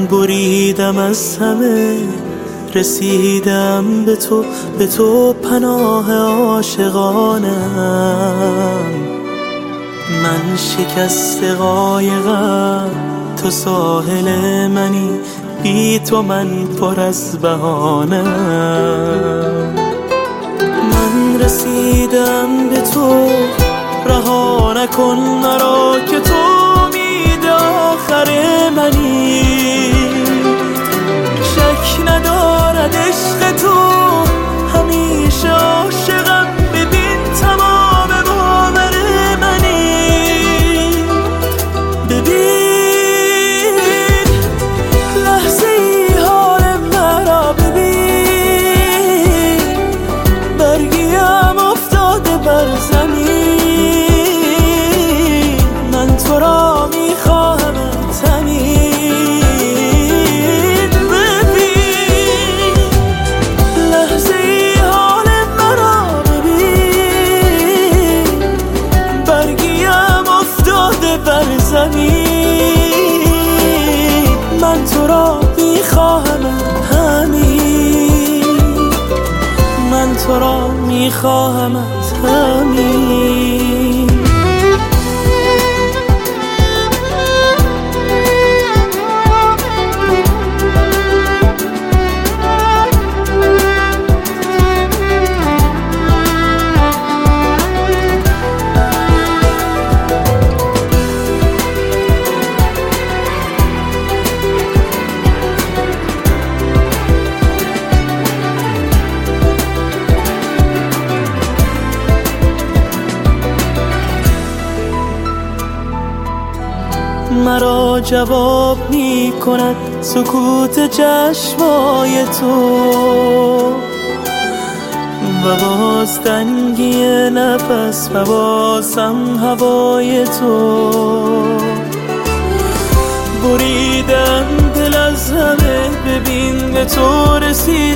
بریدم از همه، رسیدم به تو پناه عاشقانم. من شکست قایقم، تو ساحل منی، بی تو من پر از بهانم. من رسیدم به تو، رها نکن مرا که تو امید آخر منی. شک ندارد عشق تو، همیشه عاشقم، ببین تمام باور منی. ببین لحظه ای حال مرا، ببین برگیم افتاده بر زمین. من تو را میخواهمت همین. ببین لحظه ای حال مرا، ببین برگیم افتاده بر زمین. من تو را میخواهمت همین. من تو را میخواهمت همین. مرا جواب می کند سکوت چشمای تو، و باز تنگی نفس و بازم هوای تو. بریدم دل از همه، ببین به تو رسید